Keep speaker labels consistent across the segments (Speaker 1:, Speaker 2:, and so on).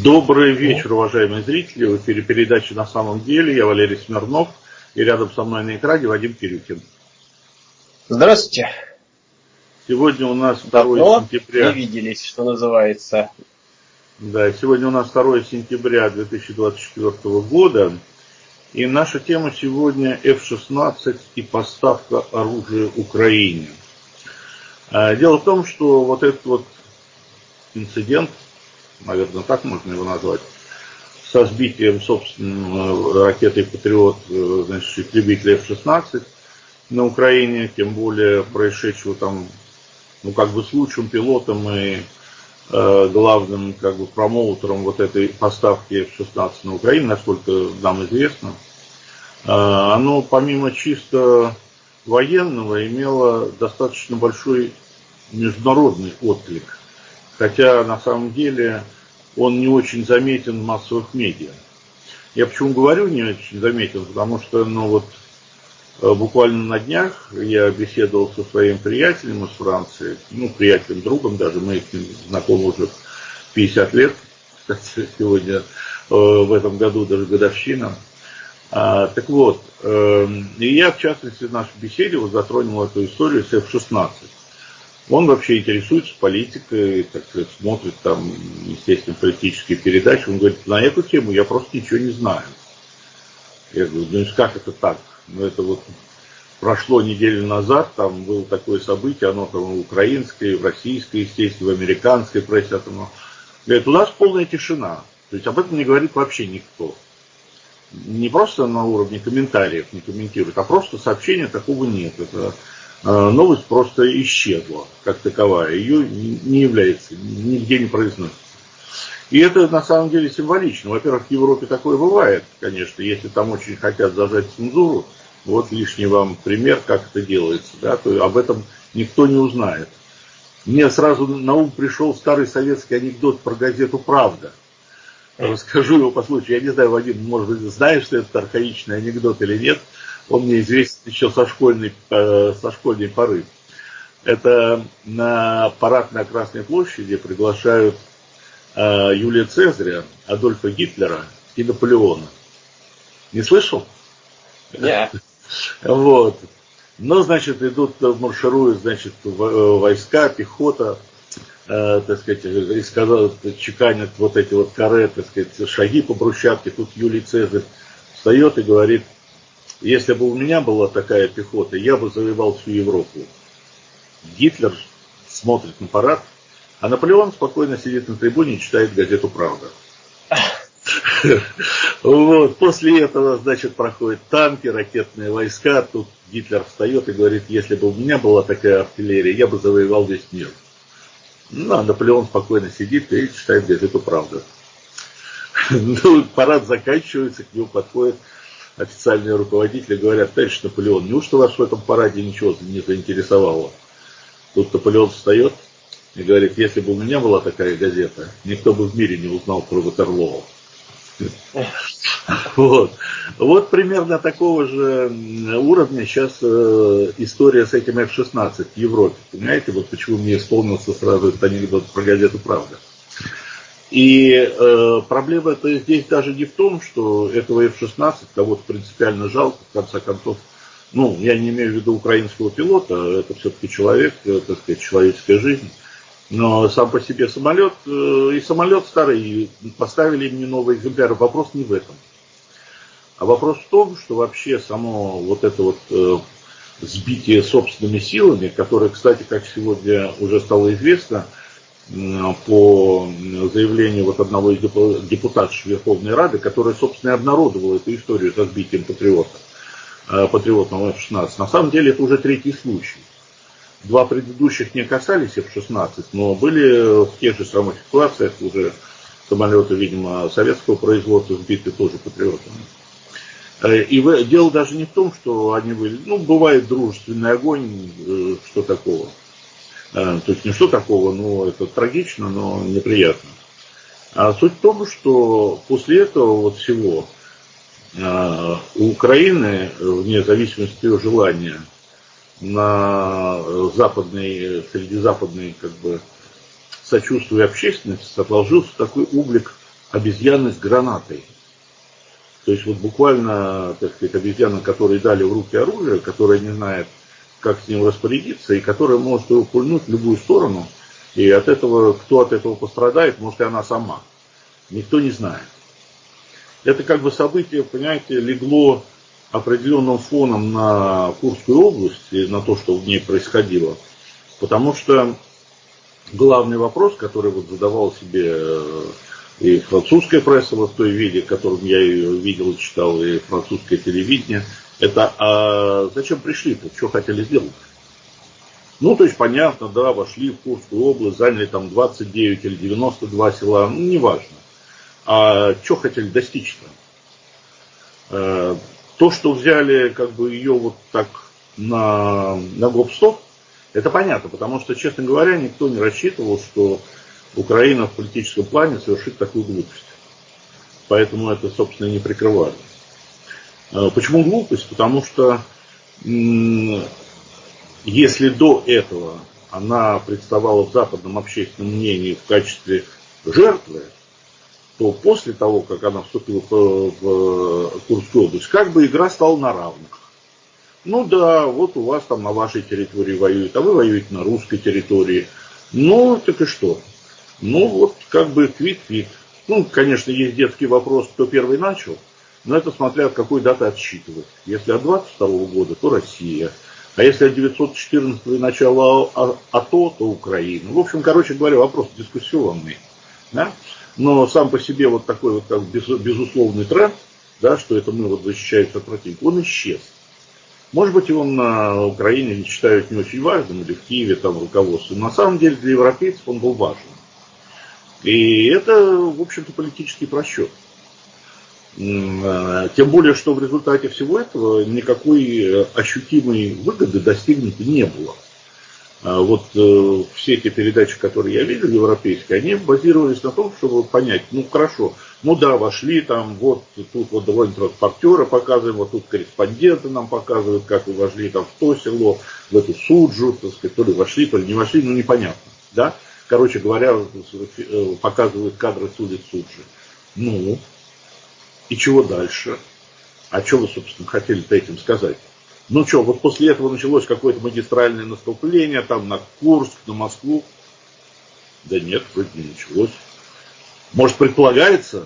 Speaker 1: Добрый вечер, уважаемые зрители. В эфире передача «На самом деле». Я Валерий Смирнов. И рядом со мной на экране Вадим Кирюхин.
Speaker 2: Здравствуйте.
Speaker 1: Сегодня у нас 2
Speaker 2: Давно
Speaker 1: сентября.
Speaker 2: не виделись, что называется.
Speaker 1: Да, сегодня у нас 2 сентября 2024 года. И наша тема сегодня F-16 и поставка оружия Украине. Дело в том, что вот этот вот инцидент, наверное, так можно его назвать, со сбитием, собственно, ракетой «Патриот», значит, истребителя F-16 на Украине, тем более происшедшего там, с лучшим пилотом и главным, промоутером вот этой поставки F-16 на Украину, насколько нам известно, оно помимо чисто военного имело достаточно большой международный отклик. Хотя на самом деле он не очень заметен в массовых медиа. Я почему говорю не очень заметен, потому что, буквально на днях я беседовал со своим приятелем из Франции, приятелем, другом даже, мы с ним знакомы уже 50 лет, кстати, сегодня в этом году даже годовщина. Так вот, и я, в частности, в нашей беседе затронул эту историю с F-16. Он вообще интересуется политикой, так сказать, смотрит там, естественно, политические передачи. Он говорит, на эту тему я просто ничего не знаю. Я говорю, как это так? Это вот прошло неделю назад, там было такое событие, оно там в украинской, в российской, естественно, в американской прессе. Говорит, у нас полная тишина. То есть об этом не говорит вообще никто. Не просто на уровне комментариев не комментируют, а просто сообщения такого нет. Это новость просто исчезла, как таковая. Ее не является, нигде не произносится. И это на самом деле символично. Во-первых, в Европе такое бывает, конечно, если там очень хотят зажать цензуру. Вот лишний вам пример, как это делается, да, то об этом никто не узнает. Мне сразу на ум пришел старый советский анекдот про газету «Правда». Расскажу его по случаю. Я не знаю, Вадим, может быть, знаешь, что это архаичный анекдот или нет. Он мне известен еще со школьной поры. Это на парад на Красной площади приглашают Юлия Цезаря, Адольфа Гитлера и Наполеона. Не слышал?
Speaker 2: Нет.
Speaker 1: Вот. Идут, маршируют, войска, пехота, и чеканят вот эти вот каре, шаги по брусчатке. Тут Юлий Цезарь встает и говорит, если бы у меня была такая пехота, я бы завоевал всю Европу. Гитлер смотрит на парад, а Наполеон спокойно сидит на трибуне и читает газету «Правда». Вот. После этого, проходят танки, ракетные войска. Тут Гитлер встает и говорит, если бы у меня была такая артиллерия, я бы завоевал весь мир. А Наполеон спокойно сидит и читает газету «Правда». Парад заканчивается, к нему подходят официальные руководители, говорят, товарищ Наполеон, неужто вас в этом параде ничего не заинтересовало? Тут Наполеон встает и говорит, если бы у меня была такая газета, никто бы в мире не узнал про Ватерлоо. Вот примерно такого же уровня сейчас история с этим F-16 в Европе. Понимаете, вот почему мне исполнился сразу этот анекдот про газету «Правда». И проблема-то здесь даже не в том, что этого F-16 кого-то принципиально жалко, в конце концов. Я не имею в виду украинского пилота, это все-таки человек, человеческая жизнь. Но сам по себе самолет, и самолет старый, и поставили мне новый экземпляр. Вопрос не в этом. А вопрос в том, что вообще само вот это сбитие собственными силами, которое, кстати, как сегодня уже стало известно, по заявлению одного из депутатов Верховной Рады, который, собственно, и обнародовал эту историю со сбитием патриотного F-16. На самом деле это уже 3-й случай. 2 предыдущих не касались F-16, но были в тех же самых ситуациях уже самолеты, видимо, советского производства сбиты тоже патриотами. И дело даже не в том, что они были, бывает дружественный огонь, что такого. То есть не что такого, это трагично, но неприятно. А суть в том, что после этого всего у Украины, вне зависимости от ее желания, среди западной сочувствия общественности сложился такой облик обезьяны с гранатой. То есть вот буквально, так сказать, обезьяна, которой дали в руки оружие, которая не знает, как с ним распорядиться, и которая может его пульнуть в любую сторону, и от этого, кто от этого пострадает, может и она сама. Никто не знает. Это как бы событие, понимаете, легло определенным фоном на Курскую область и на то, что в ней происходило. Потому что главный вопрос, который вот задавал себе и французская пресса в той виде, в котором я ее видел и читал, и французское телевидение, это а зачем пришли-то, что хотели сделать? Ну, то есть, понятно, да, вошли в Курскую область, заняли там 29 или 92 села, ну, неважно. А что хотели достичь-то? То, что взяли как бы ее вот так на гоп-стоп, это понятно, потому что, честно говоря, никто не рассчитывал, что Украина в политическом плане совершит такую глупость. Поэтому это, собственно, и не прикрывали. Почему глупость? Потому что если до этого она представала в западном общественном мнении в качестве жертвы, то после того, как она вступила в Курскую область, как бы игра стала на равных. Ну да, вот у вас там на вашей территории воюют, а вы воюете на русской территории. Ну, так и что? Ну, вот как бы квит-квит. Ну, конечно, есть детский вопрос, кто первый начал, но это смотря от какой даты отсчитывать. Если от 22 года, то Россия. А если от 914 начала АТО, то Украина. В общем, короче говоря, вопрос дискуссионный. Да? Но сам по себе вот такой вот как безусловный тренд, да, что это мы вот защищаемся от противника, он исчез. Может быть, его на Украине считают не очень важным, или в Киеве там руководство. Но на самом деле для европейцев он был важен. И это, в общем-то, политический просчет. Тем более, что в результате всего этого никакой ощутимой выгоды достигнуто не было. Вот все эти передачи, которые я видел, европейские, они базировались на том, чтобы понять, ну хорошо, ну да, вошли там, вот тут вот довольно транспортеры показываем, вот тут корреспонденты нам показывают, как вы вошли там в то село, в эту Суджу, так сказать, то ли вошли, то ли не вошли, ну непонятно, да? Короче говоря, показывают кадры с улиц Суджи. Ну, и чего дальше? А что вы, собственно, хотели-то этим сказать? Ну что, вот после этого началось какое-то магистральное наступление, там на Курск, на Москву. Да нет, вроде не началось. Может, предполагается?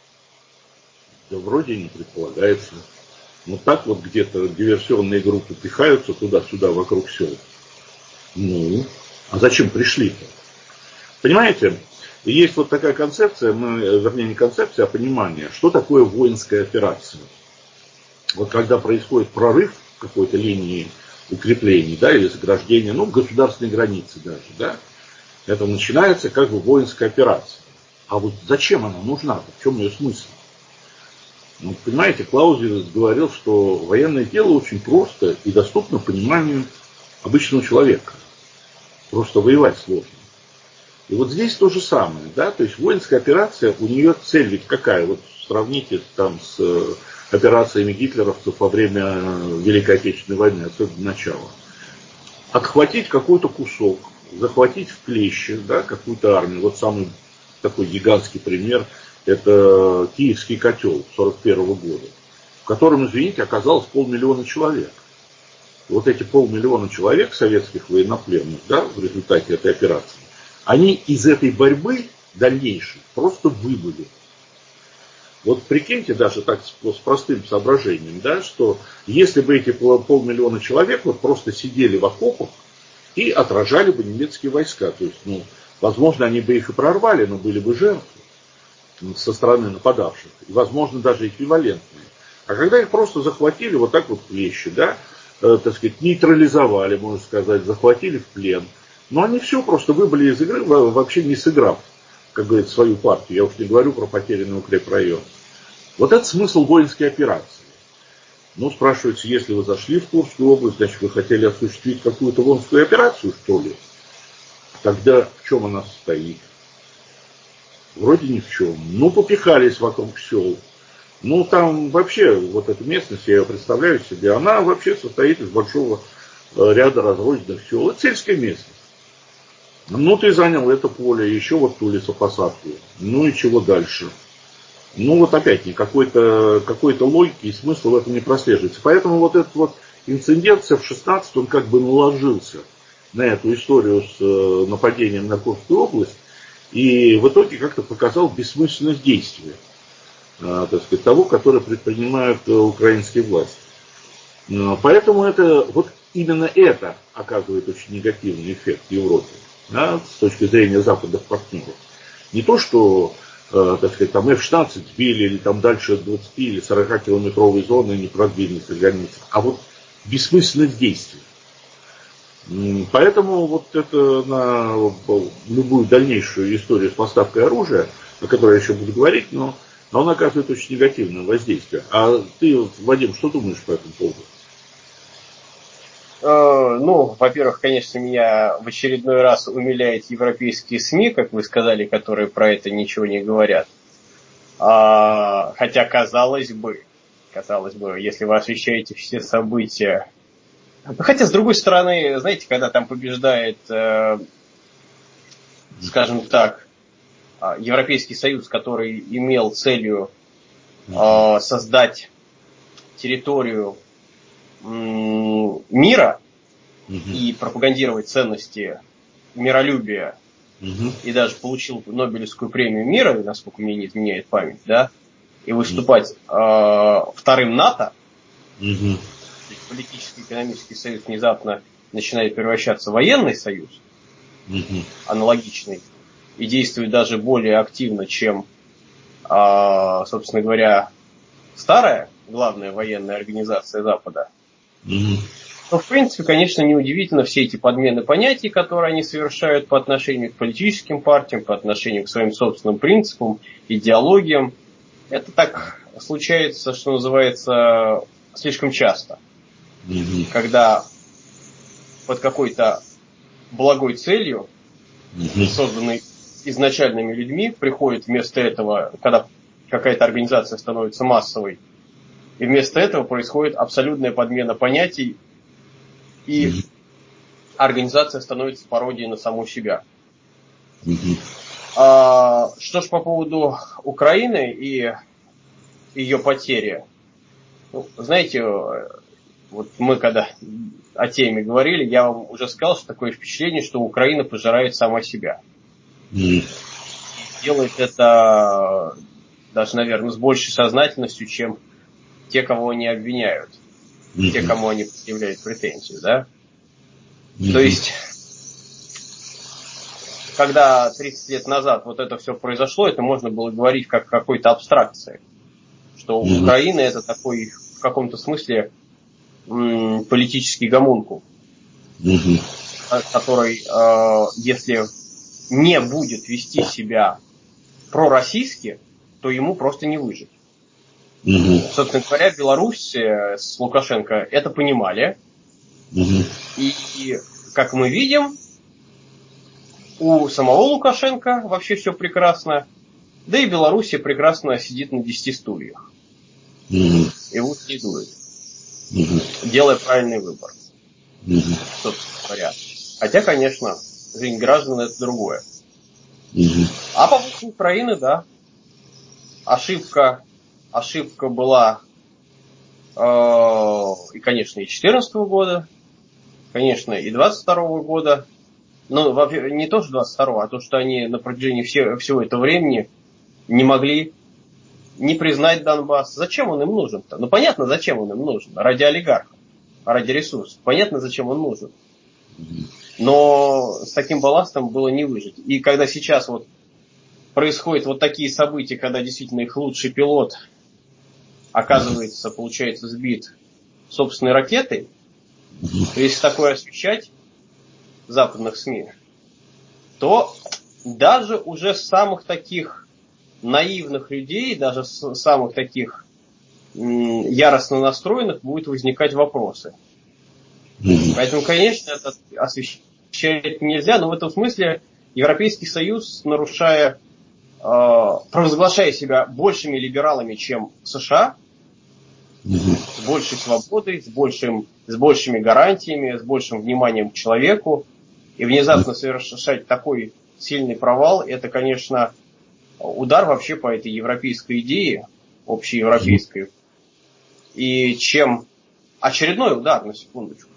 Speaker 1: Да вроде не предполагается. Ну так вот где-то диверсионные группы пихаются туда-сюда вокруг сел. Ну, а зачем пришли-то? Понимаете, есть вот такая концепция, вернее не концепция, а понимание, что такое воинская операция. Вот когда происходит прорыв какой-то линии укреплений, да, или заграждения, ну, государственной границы даже, да, это начинается как бы воинская операция. А вот зачем она нужна? В чем ее смысл? Ну, понимаете, Клаузевиц говорил, что военное дело очень просто и доступно пониманию обычного человека. Просто воевать сложно. И вот здесь то же самое, да, то есть воинская операция, у нее цель ведь какая? Вот сравните там с операциями гитлеровцев во время Великой Отечественной войны, особенно начала. Отхватить какой-то кусок, захватить в клещи, да, какую-то армию. Вот самый такой гигантский пример, это Киевский котел 1941 года, в котором, извините, оказалось 500 000 человек. Вот эти 500 000 человек, советских военнопленных, да, в результате этой операции, они из этой борьбы дальнейшей просто выбыли. Вот прикиньте даже так с простым соображением, да, что если бы эти 500 000 человек вот просто сидели в окопах и отражали бы немецкие войска, то есть, ну, возможно, они бы их и прорвали, но были бы жертвы со стороны нападавших, и, возможно, даже эквивалентные. А когда их просто захватили вот так вот вещи, да, так сказать, нейтрализовали, можно сказать, захватили в плен, но они все просто выбыли из игры, вообще не сыграв, как говорит, свою партию. Я уж не говорю про потерянный укрепрайон. Вот это смысл воинской операции. Ну, спрашивается, если вы зашли в Курскую область, значит, вы хотели осуществить какую-то воинскую операцию, что ли? Тогда в чем она состоит? Вроде ни в чем. Ну, попихались вокруг сел. Ну, там вообще, вот эта местность, я ее представляю себе, она вообще состоит из большого ряда разрозненных сел. Это сельская местность. Ну, ты занял это поле, еще вот ту лесопосадку. Ну и чего дальше? Ну вот опять какой-то логики и смысла в этом не прослеживается. Поэтому вот этот вот инцидент в 16 он как бы наложился на эту историю с нападением на Курскую область и в итоге как-то показал бессмысленность действия, так сказать, того, которое предпринимают украинские власти. Поэтому вот именно это оказывает очень негативный эффект в Европе, да, с точки зрения западных партнеров. Не то, что, так сказать, там F-16 сбили, или там дальше 20 или 40 километровой зоны не продвинулись на границах, а вот бессмысленность действий. Поэтому вот это на любую дальнейшую историю с поставкой оружия, о которой я еще буду говорить, но он оказывает очень негативное воздействие. А ты, Вадим, что думаешь по этому поводу?
Speaker 2: Ну, во-первых, конечно, меня в очередной раз умиляют европейские СМИ, как вы сказали, которые про это ничего не говорят. Хотя, казалось бы, если вы освещаете все события. Хотя, с другой стороны, знаете, когда там побеждает, скажем так, Европейский Союз, который имел целью создать территорию мира и пропагандировать ценности миролюбия, и даже получил Нобелевскую премию мира, насколько мне не изменяет память, да, и выступать вторым НАТО, политический экономический союз внезапно начинает превращаться в военный союз, аналогичный, и действует даже более активно, чем, собственно говоря, старая главная военная организация Запада. Но, в принципе, конечно, неудивительно все эти подмены понятий, которые они совершают по отношению к политическим партиям, по отношению к своим собственным принципам, идеологиям. Это так случается, что называется, слишком часто. Когда под какой-то благой целью, созданной изначальными людьми, приходит вместо этого, когда какая-то организация становится массовой, и вместо этого происходит абсолютная подмена понятий, и организация становится пародией на саму себя. Что ж по поводу Украины и ее потери. Ну, знаете, вот мы когда о теме говорили, я вам уже сказал, что такое впечатление, что Украина пожирает сама себя. Делает это даже, наверное, с большей сознательностью, чем те, кого они обвиняют. Те, кому они предъявляют претензию, да? То есть, когда 30 лет назад вот это все произошло, это можно было говорить как о какой-то абстракции. Что Украина это такой, в каком-то смысле, политический гомункул, который, если не будет вести себя пророссийски, то ему просто не выжить. Собственно говоря, Беларусь с Лукашенко это понимали. И, как мы видим, у самого Лукашенко вообще все прекрасно, да и Белоруссия прекрасно сидит на 10 стульях. И вот не дует, делая правильный выбор, собственно говоря. Хотя, конечно, жизнь граждан это другое. А по поводу Украины, да, ошибка была, и, конечно, и 2014 года, конечно, и 22 года. Но не то, что 22-го, а то, что они на протяжении всего этого времени не могли не признать Донбасс. Зачем он им нужен-то? Ну, понятно, зачем он им нужен. Ради олигархов, ради ресурсов. Понятно, зачем он нужен. Но с таким балластом было не выжить. И когда сейчас вот происходят вот такие события, когда действительно их лучший пилот оказывается, получается, сбит собственной ракетой, то если такое освещать западных СМИ, то даже уже с самых таких наивных людей, даже с самых таких яростно настроенных будут возникать вопросы. Поэтому, конечно, это освещать нельзя, но в этом смысле Европейский Союз, провозглашая себя большими либералами, чем США, с большей свободой, с большими гарантиями, с большим вниманием к человеку, и внезапно совершать такой сильный провал, это, конечно, удар вообще по этой европейской идее, общеевропейской. И чем очередной удар, на секундочку,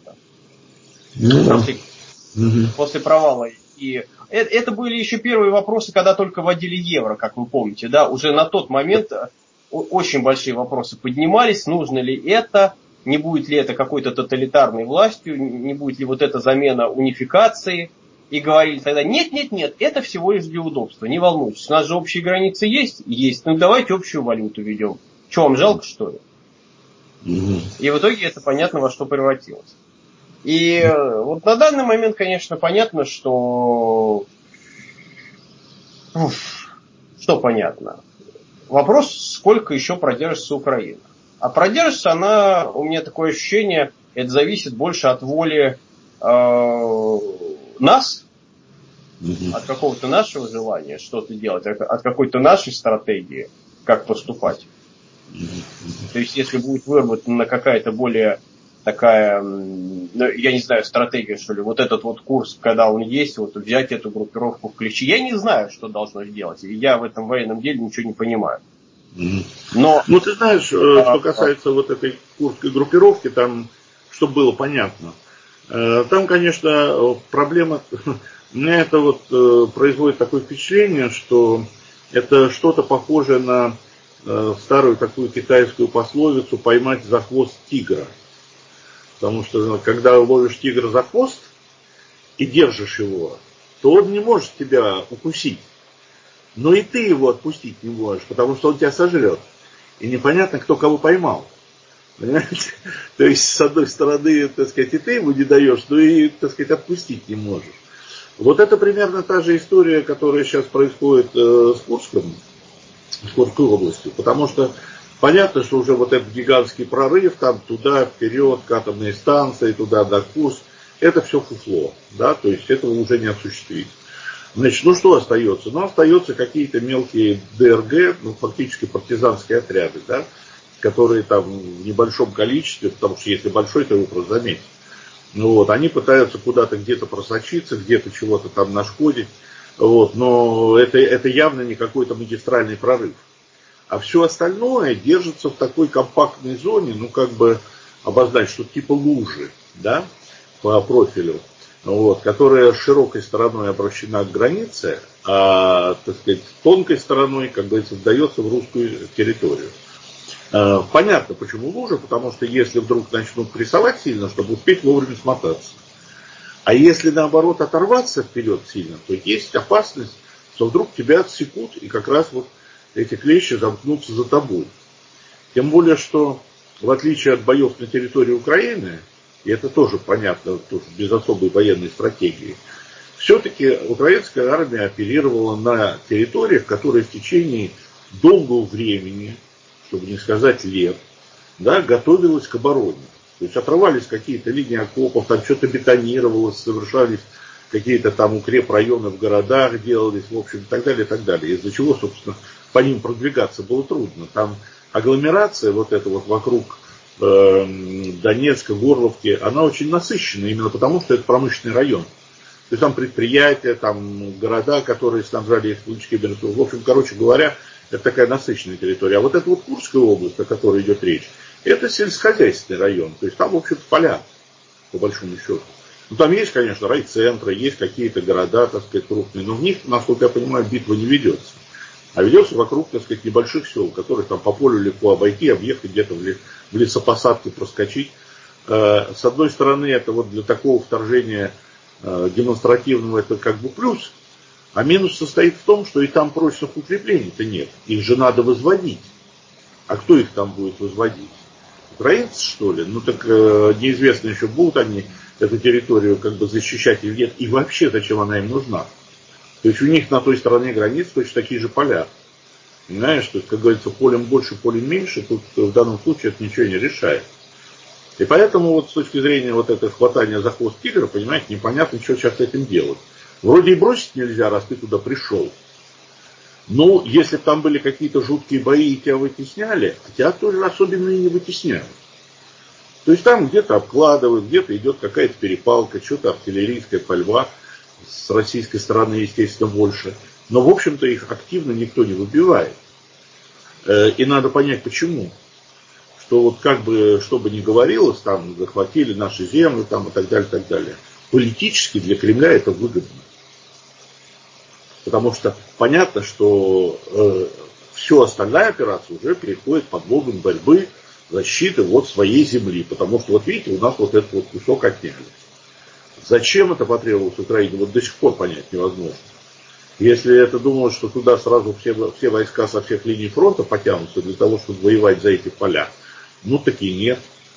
Speaker 2: после провала. И это были еще первые вопросы, когда только вводили евро, как вы помните, да, уже на тот момент очень большие вопросы поднимались, нужно ли это, не будет ли это какой-то тоталитарной властью, не будет ли вот эта замена унификации. И говорили тогда, нет, это всего лишь для удобства, не волнуйтесь, у нас же общие границы есть, ну давайте общую валюту ведем. Что, вам жалко, что ли? И в итоге это понятно, во что превратилось. И вот на данный момент, конечно, понятно, что понятно. Вопрос, сколько еще продержится Украина. А продержится она, у меня такое ощущение, это зависит больше от воли нас, от какого-то нашего желания что-то делать, от какой-то нашей стратегии, как поступать. То есть, если будет выработана какая-то более такая, я не знаю, стратегия, что ли, вот этот вот курс, когда он есть, вот взять эту группировку в клещи. Я не знаю, что должно сделать. И я в этом военном деле ничего не понимаю. Но,
Speaker 1: ну, ты знаешь, что касается вот этой курской группировки, там, чтобы было понятно, там, конечно, проблема, у меня это вот производит такое впечатление, что это что-то похожее на старую такую китайскую пословицу «поймать за хвост тигра». Потому что когда ловишь тигра за хвост и держишь его, то он не может тебя укусить. Но и ты его отпустить не можешь, потому что он тебя сожрет. И непонятно, кто кого поймал. Понимаете? То есть, с одной стороны, так сказать, и ты его не даешь, но и, так сказать, отпустить не можешь. Вот это примерно та же история, которая сейчас происходит с Курской областью. Потому что понятно, что уже вот этот гигантский прорыв, там туда, вперед, к атомной станции, туда до Курск, это все фуфло, да, то есть этого уже не осуществить. Значит, ну что остается? Ну, остаются какие-то мелкие ДРГ, ну, фактически партизанские отряды, да, которые там в небольшом количестве, потому что если большой, то его просто заметить. Ну, вот, они пытаются куда-то где-то просочиться, где-то чего-то там нашкодить, вот, но это явно не какой-то магистральный прорыв. А все остальное держится в такой компактной зоне, ну, как бы обозначить, что типа лужи, да, по профилю, вот, которая широкой стороной обращена к границе, а, так сказать, тонкой стороной, как говорится, вдается в русскую территорию. Понятно, почему лужа, потому что если вдруг начнут прессовать сильно, чтобы успеть вовремя смотаться. А если наоборот оторваться вперед сильно, то есть опасность, что вдруг тебя отсекут, и как раз вот эти клещи замкнутся за тобой. Тем более, что в отличие от боев на территории Украины, и это тоже понятно, тоже без особой военной стратегии, все-таки украинская армия оперировала на территориях, которые в течение долгого времени, чтобы не сказать лет, да, готовилась к обороне. То есть отрывались какие-то линии окопов, там что-то бетонировалось, совершались какие-то там укрепрайоны в городах делались, в общем, и так далее, и так далее. Из-за чего, собственно, по ним продвигаться было трудно. Там агломерация вот эта вот вокруг Донецка, Горловки, она очень насыщена, именно потому, что это промышленный район. То есть там предприятия, там города, которые снабжали их лучки. В общем, короче говоря, это такая насыщенная территория. А вот эта вот Курская область, о которой идет речь, это сельскохозяйственный район. То есть там, в общем-то, поля, по большому счету. Ну, там есть, конечно, райцентры, есть какие-то города, так сказать, крупные, но в них, насколько я понимаю, битва не ведется. А ведется вокруг, так сказать, небольших сел, которые там по полю легко обойти, объехать, где-то в лесопосадке проскочить. С одной стороны, это вот для такого вторжения демонстративного это как бы плюс, а минус состоит в том, что и там прочных укреплений-то нет. Их же надо возводить. А кто их там будет возводить? Украинцы, что ли? Ну так неизвестно еще, будут они эту территорию как бы защищать или нет. И вообще, зачем она им нужна? То есть у них на той стороне границ точно такие же поля. Понимаешь, то есть, как говорится, полем больше, полем меньше, тут в данном случае это ничего не решает. И поэтому вот с точки зрения вот этого хватания за хвост тигра, понимаете, непонятно, что сейчас с этим делать. Вроде и бросить нельзя, раз ты туда пришел. Ну, если бы там были какие-то жуткие бои и тебя вытесняли, тебя тоже особенно и не вытесняют. То есть там где-то обкладывают, где-то идет какая-то перепалка, что-то артиллерийская пальба, с российской стороны, естественно, больше. Но, в общем-то, их активно никто не выбивает. И надо понять, почему. Что вот как бы, что бы ни говорилось, там захватили наши земли там, и так далее, так далее. Политически для Кремля это выгодно. Потому что понятно, что все остальная операция уже переходит под лозунг борьбы, защиты вот своей земли. Потому что, вот видите, у нас вот этот вот кусок отняли. Зачем это потребовалось Украине, вот до сих пор понять невозможно. Если это думают, что туда сразу все войска со всех линий фронта потянутся для того, чтобы воевать за эти поля, ну таки нет.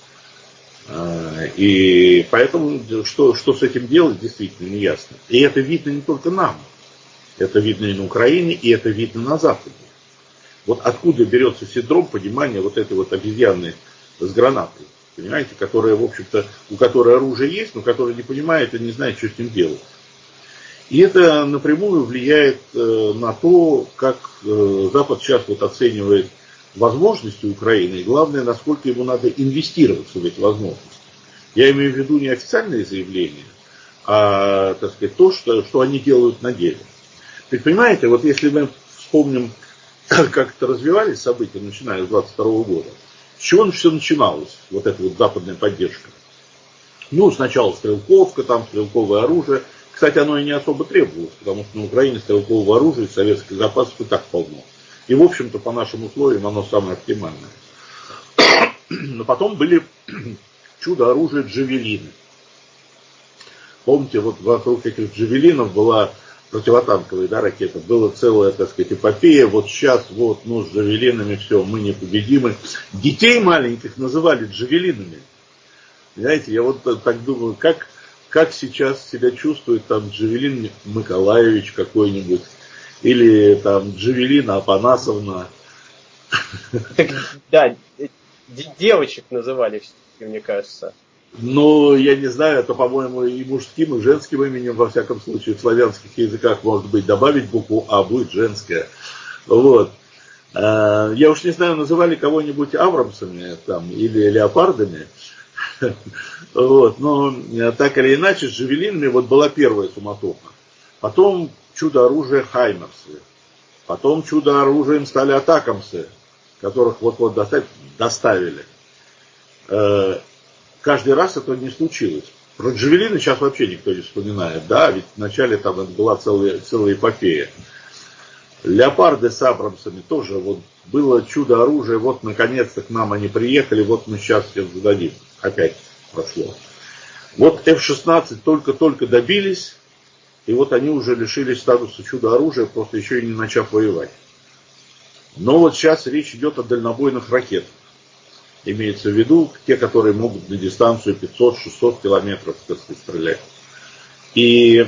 Speaker 1: И поэтому что с этим делать, действительно не ясно. И это видно не только нам. Это видно и на Украине, и это видно на Западе. Вот откуда берется синдром понимания вот этой вот обезьяны с гранатой, понимаете, которая, в общем-то, у которой оружие есть, но которая не понимает и не знает, что с ним делать. И это напрямую влияет на то, как Запад сейчас вот оценивает возможности Украины, и главное, насколько ему надо инвестироваться в эти возможности. Я имею в виду не официальные заявления, а, так сказать, то, что они делают на деле. Ведь понимаете, вот если мы вспомним, как это развивались события, начиная с 22 года, с чего все начиналось, вот эта вот западная поддержка? Ну, сначала стрелковка, там стрелковое оружие. Кстати, оно и не особо требовалось, потому что на Украине стрелкового оружия и советских запасов и так полно. И, в общем-то, по нашим условиям оно самое оптимальное. Но потом были чудо-оружие джавелины. Помните, вот вокруг этих джавелинов была противотанковая, да, ракета, была целая, так сказать, эпопея. Вот сейчас, вот, ну, с джавелинами все, мы непобедимы. Детей маленьких называли джавелинами. Знаете, я вот так думаю, как сейчас себя чувствует там Джавелин Николаевич какой-нибудь, или там Джавелина Апанасовна.
Speaker 2: Так, да, девочек называли, мне кажется.
Speaker 1: Ну, я не знаю, это, по-моему, и мужским, и женским именем, во всяком случае, в славянских языках, может быть, добавить букву А, будет женская. Вот. Я уж не знаю, называли кого-нибудь Абрамсами там, или леопардами. Вот, но так или иначе, с джавелинами вот была первая суматоха. Потом чудо-оружие Хаймерсы. Потом чудо-оружием стали атакамсы, которых вот-вот доставили. Каждый раз это не случилось. Про джавелины сейчас вообще никто не вспоминает, да, ведь вначале там это была целая эпопея. Леопарды с абрамсами тоже вот было чудо-оружие, вот наконец-то к нам они приехали, вот мы сейчас всем зададим. Опять прошло. Вот F-16 только-только добились, и вот они уже лишились статуса чудо-оружия, просто еще и не начав воевать. Но вот сейчас речь идет о дальнобойных ракетах. Имеется в виду те, которые могут на дистанцию 500-600 километров, так сказать, стрелять. И,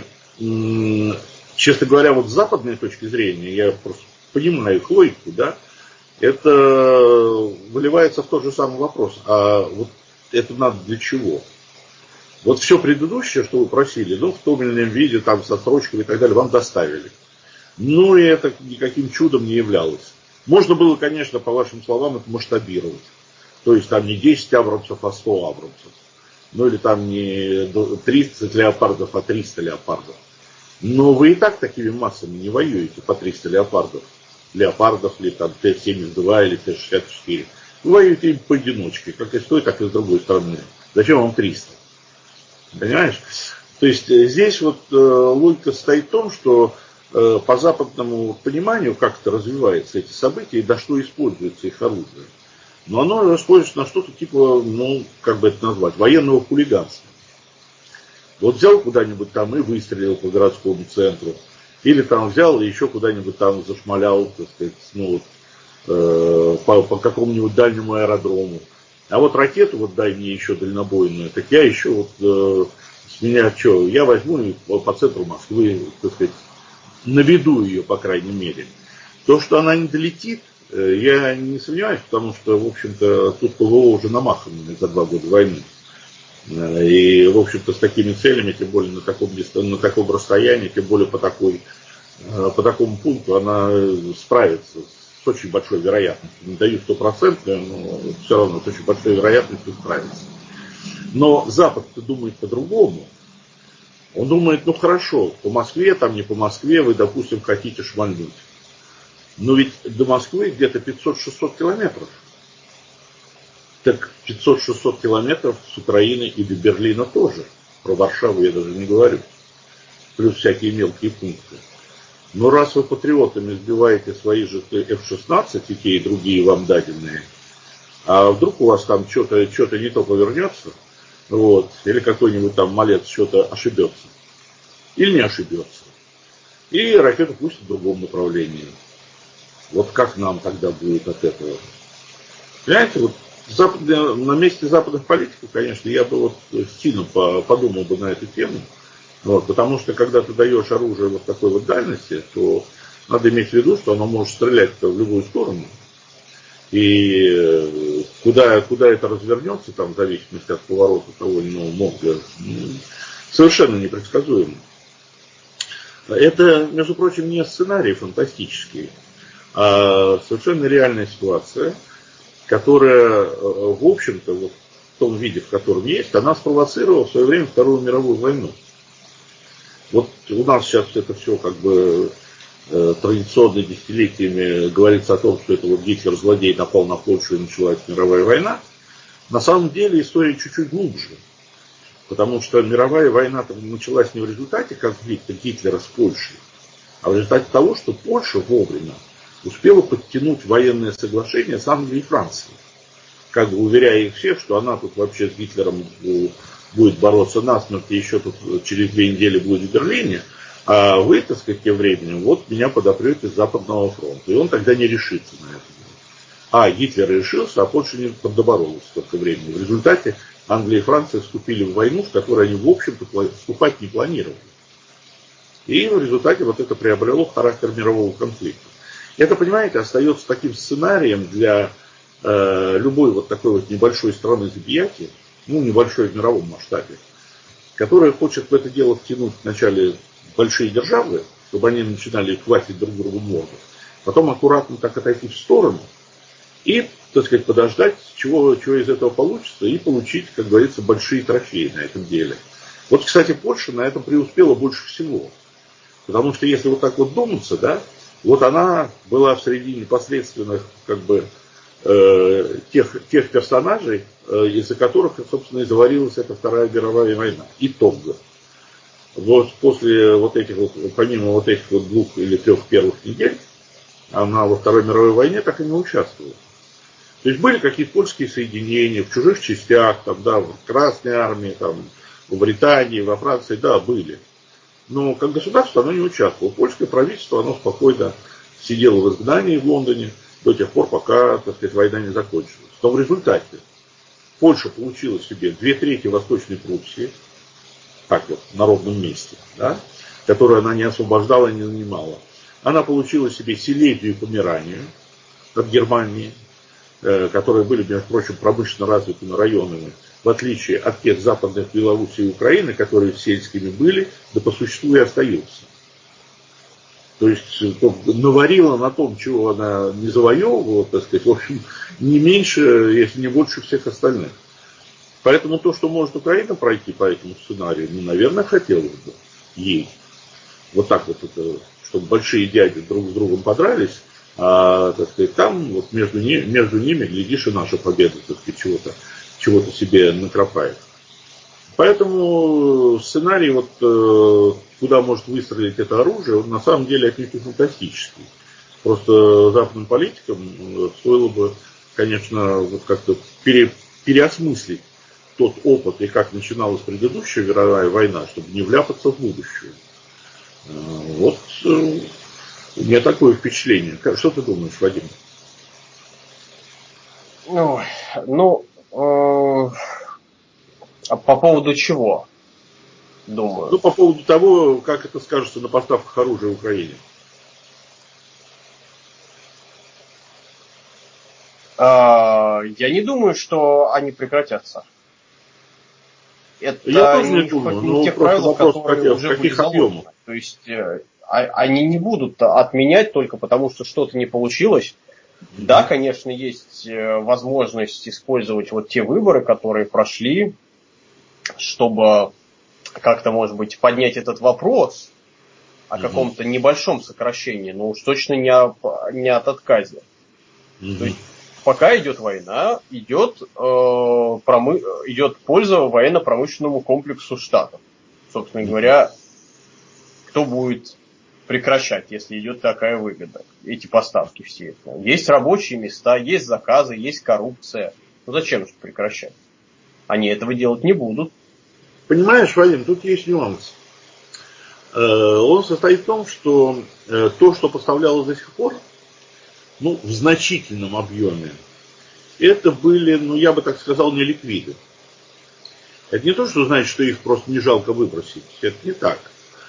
Speaker 1: честно говоря, вот с западной точки зрения, я просто понимаю их логику, да, это выливается в тот же самый вопрос. А вот это надо для чего? Вот все предыдущее, что вы просили, ну, в том или ином виде, там, со строчками и так далее, вам доставили. Ну, и это никаким чудом не являлось. Можно было, конечно, по вашим словам, это масштабировать. То есть там не 10 абрамсов, а 100 абрамсов. Ну или там не 30 леопардов, а 300 леопардов. Но вы и так такими массами не воюете по 300 леопардов. Леопардов ли там Т-72 или Т-64. Вы воюете им поодиночке, как и с той, так и с другой стороны. Зачем вам 300? Понимаешь? То есть здесь вот логика состоит в том, что по западному пониманию, как это развивается эти события и до что используется их оружие. Но оно используется на что-то типа, ну, как бы это назвать, военного хулиганства. Вот взял куда-нибудь там и выстрелил по городскому центру. Или там взял и еще куда-нибудь там зашмалял, так сказать, ну, по какому-нибудь дальнему аэродрому. А вот ракету, вот дай мне еще дальнобойную, так я еще вот, с меня что, я возьму и по центру Москвы, так сказать, наведу ее, по крайней мере. То, что она не долетит, я не сомневаюсь, потому что, в общем-то, тут ПВО уже намахано за 2 года войны. И, в общем-то, с такими целями, тем более на таком расстоянии, тем более по такому пункту, она справится с очень большой вероятностью. Не даю 100%, но все равно с очень большой вероятностью справится. Но Запад-то думает по-другому. Он думает, ну хорошо, по Москве, там не по Москве, вы, допустим, хотите шмальнуть. Но ведь до Москвы где-то 500-600 километров. Так 500-600 километров с Украины и до Берлина тоже. Про Варшаву я даже не говорю. Плюс всякие мелкие пункты. Но раз вы патриотами сбиваете свои же F-16, и те, и другие вам даденные, а вдруг у вас там что-то не то повернется, вот, или какой-нибудь там малец что-то ошибется, или не ошибется, и ракету пустят в другом направлении. Вот как нам тогда будет от этого? Понимаете, вот на месте западных политиков, конечно, я бы вот сильно подумал бы на эту тему. Вот, потому что когда ты даешь оружие вот такой вот дальности, то надо иметь в виду, что оно может стрелять в любую сторону. И куда это развернется, там, в зависимости от поворота того или иного мозга, совершенно непредсказуемо. Это, между прочим, не сценарий фантастический, а совершенно реальная ситуация, которая, в общем-то, вот в том виде, в котором есть, она спровоцировала в свое время Вторую мировую войну. Вот у нас сейчас это все как бы традиционно десятилетиями говорится о том, что это вот Гитлер злодей напал на Польшу и началась мировая война. На самом деле история чуть-чуть глубже. Потому что мировая война началась не в результате конфликта Гитлера с Польшей, а в результате того, что Польша вовремя успела подтянуть военное соглашение с Англией и Францией. Как бы уверяя их всех, что она тут вообще с Гитлером будет бороться насмерть, и еще тут через 2 недели будет в Берлине, а вы, так сказать, тем временем, вот меня подопрете с Западного фронта. И он тогда не решится на это. А Гитлер решился, а Польша не подоборолась столько времени. В результате Англия и Франция вступили в войну, в которой они, в общем-то, вступать не планировали. И в результате вот это приобрело характер мирового конфликта. Это, понимаете, остается таким сценарием для любой вот такой вот небольшой страны забияки, ну, небольшой в мировом масштабе, которая хочет в это дело втянуть вначале большие державы, чтобы они начинали хватить друг другу морду, потом аккуратно так отойти в сторону и, так сказать, подождать, чего из этого получится, и получить, как говорится, большие трофеи на этом деле. Вот, кстати, Польша на этом преуспела больше всего. Потому что если вот так вот думаться, да, вот она была в среди непосредственных, как бы, тех персонажей, из-за которых, собственно, и заварилась эта Вторая мировая война. Итог. Вот после вот этих вот, помимо вот этих вот 2 или 3 первых недель, она во Второй мировой войне так и не участвовала. То есть были какие-то польские соединения в чужих частях, там, да, в Красной армии, там, в Британии, во Франции, да, были. Но как государство оно не участвовало. Польское правительство, оно спокойно сидело в изгнании в Лондоне до тех пор, пока, так сказать, война не закончилась. Но в результате Польша получила себе 2/3 Восточной Пруссии, так вот, на ровном месте, да, которую она не освобождала и не занимала. Она получила себе Силезию и Померанию от Германии, которые были, между прочим, промышленно развитыми районами, в отличие от тех западных Белоруссии и Украины, которые сельскими были, да по существу и остаются. То есть наварила на том, чего она не завоевывала, так сказать, в общем, не меньше, если не больше всех остальных. Поэтому то, что может Украина пройти по этому сценарию, ну, наверное, хотелось бы ей. Вот так вот это, чтобы большие дяди друг с другом подрались, а, так сказать, там вот между ними, глядишь, и наша победа, так сказать, чего-то себе накропает. Поэтому сценарий, вот, куда может выстрелить это оружие, он на самом деле отнюдь не фантастический. Просто западным политикам стоило бы, конечно, вот как-то переосмыслить тот опыт и как начиналась предыдущая мировая война, чтобы не вляпаться в будущее. Вот у меня такое впечатление. Что ты думаешь, Вадим?
Speaker 2: А по поводу чего, думаю?
Speaker 1: Ну, по поводу того, как это скажется на поставках оружия в Украине.
Speaker 2: Я не думаю, что они прекратятся. Это
Speaker 1: я тоже не думаю,
Speaker 2: не те правила, которые уже были заложены.
Speaker 1: Объемах?
Speaker 2: То есть они не будут отменять только потому, что что-то не получилось. Да, конечно, есть возможность использовать вот те выборы, которые прошли, чтобы как-то, может быть, поднять этот вопрос о каком-то небольшом сокращении, но уж точно не от отказе. То есть пока идет война, идет польза военно-промышленному комплексу Штатов. Собственно говоря, кто будет прекращать, если идет такая выгода, эти поставки все. Есть рабочие места, есть заказы, есть коррупция. Ну зачем же прекращать? Они этого делать не будут.
Speaker 1: Понимаешь, Вадим, тут есть нюанс. Он состоит в том, что то, что поставлялось до сих пор, в значительном объеме, это были, я бы так сказал, не ликвиды. Это не то, что значит, что их просто не жалко выбросить. Это не так.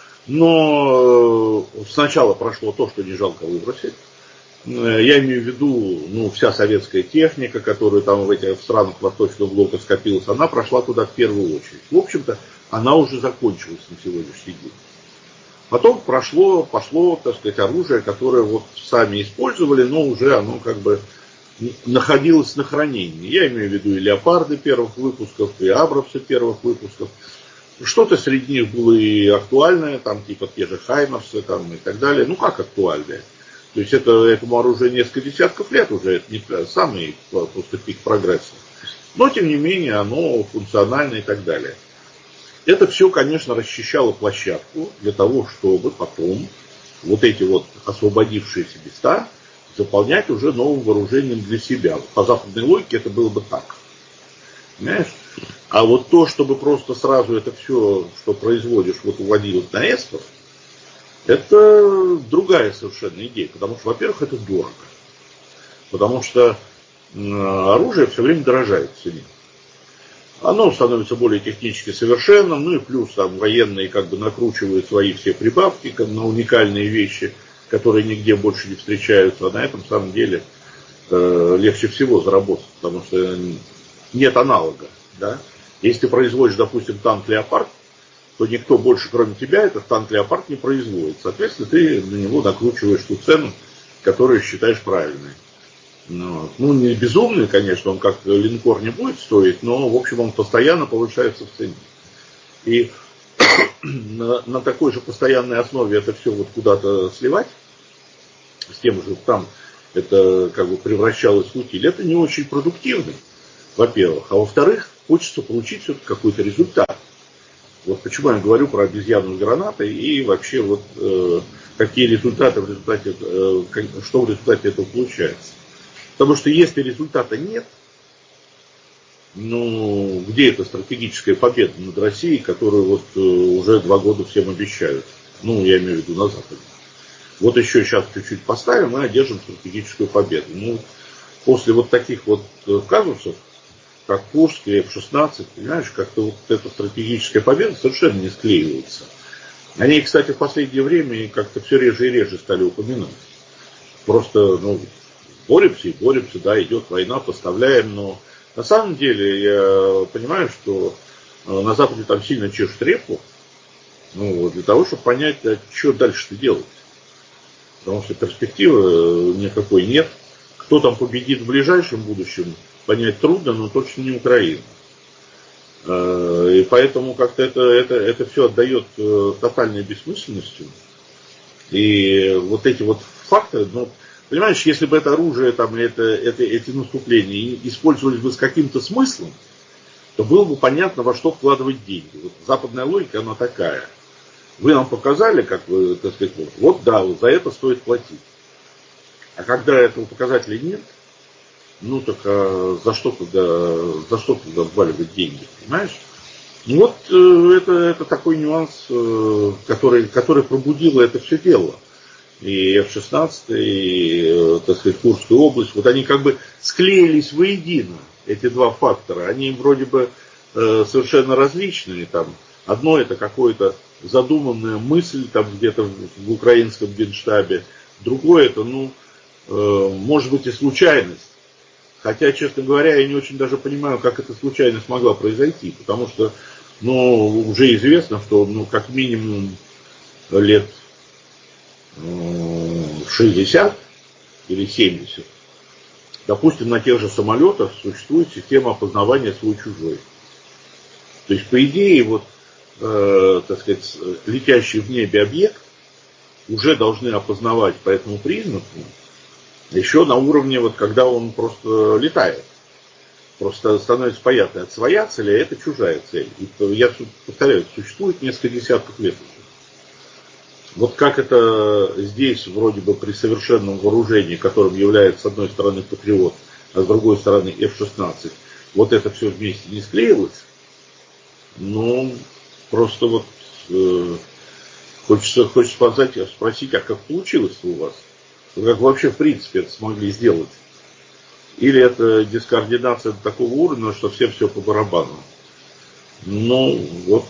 Speaker 1: Но сначала прошло то, что не жалко выбросить. Я имею в виду, вся советская техника, которая там в этих странах Восточного блока скопилась, она прошла туда в первую очередь. В общем-то, она уже закончилась на сегодняшний день. Потом пошло, так сказать, оружие, которое сами использовали, но уже оно находилось на хранении. Я имею в виду и леопарды первых выпусков, и абрамсы первых выпусков. Что-то среди них было и актуальное, там типа те же Хаймерсы и так далее. Как актуальное? То есть этому оружию несколько десятков лет уже, это не самый просто пик прогресса. Но, тем не менее, оно функционально и так далее. Это все, конечно, расчищало площадку для того, чтобы потом эти освободившиеся места заполнять уже новым вооружением для себя. По западной логике это было бы так. Понимаешь? А то, чтобы просто сразу это все, что производишь, уводить на экспорт, это другая совершенно идея. Потому что, во-первых, это дорого. Потому что оружие все время дорожает в цене. Оно становится более технически совершенным, и плюс военные накручивают свои все прибавки на уникальные вещи, которые нигде больше не встречаются. А на этом самом деле легче всего заработать, потому что нет аналога. Да? Если ты производишь, допустим, танк «Леопард», то никто больше, кроме тебя, этот танк «Леопард» не производит. Соответственно, ты на него накручиваешь ту цену, которую считаешь правильной. Не безумный, конечно, он как линкор не будет стоить, но, в общем, он постоянно повышается в цене. И на такой же постоянной основе это все куда-то сливать, с тем же там это превращалось в утиль, это не очень продуктивно, во-первых. А во-вторых, хочется получить все-таки какой-то результат. Почему я говорю про обезьяну с гранатой и вообще какие результаты в результате, что в результате этого получается. Потому что если результата нет, где эта стратегическая победа над Россией, которую уже 2 года всем обещают? Я имею в виду на Западе. Еще сейчас чуть-чуть поставим и одержим стратегическую победу. После таких казусов, как Курск и F-16, понимаешь, как-то эта стратегическая победа совершенно не склеивается. Они, кстати, в последнее время как-то все реже и реже стали упоминать. Просто, боремся и боремся, да, идет война, поставляем, но на самом деле я понимаю, что на Западе там сильно чешут репу, для того, чтобы понять, что дальше-то делать. Потому что перспективы никакой нет. Кто там победит в ближайшем будущем, понять трудно, но точно не Украина. И поэтому как-то это все отдает тотальной бессмысленностью. И эти факторы, понимаешь, если бы это оружие, эти наступления использовались бы с каким-то смыслом, то было бы понятно, во что вкладывать деньги. Западная логика, она такая. Вы нам показали, как вы, так сказать, за это стоит платить. А когда этого показателя нет, так за что тогда вваливать деньги, понимаешь? Это такой нюанс, который пробудило это все дело. И F-16, и, так сказать, Курская область, они склеились воедино, эти два фактора. Они вроде бы совершенно различные. Одно это какая-то задуманная мысль где-то в украинском генштабе, другое это, может быть и случайность. Хотя, честно говоря, я не очень даже понимаю, как эта случайность могла произойти, потому что, уже известно, что, как минимум лет 60 или 70, допустим, на тех же самолетах существует система опознавания свой-чужой. То есть, по идее, так сказать, летящий в небе объект уже должны опознавать по этому признаку еще на уровне, вот когда он просто летает. Просто становится понятно, это своя цель, а это чужая цель. И я повторяю, существует несколько десятков лет уже. Вот как это здесь, вроде бы при совершенном вооружении, которым является с одной стороны Патриот, а с другой стороны F-16, вот это все вместе не склеилось, ну, просто вот хочется спросить, а как получилось у вас? Как вообще в принципе это смогли сделать? Или это дискоординация до такого уровня, что всем все по барабану? Ну, вот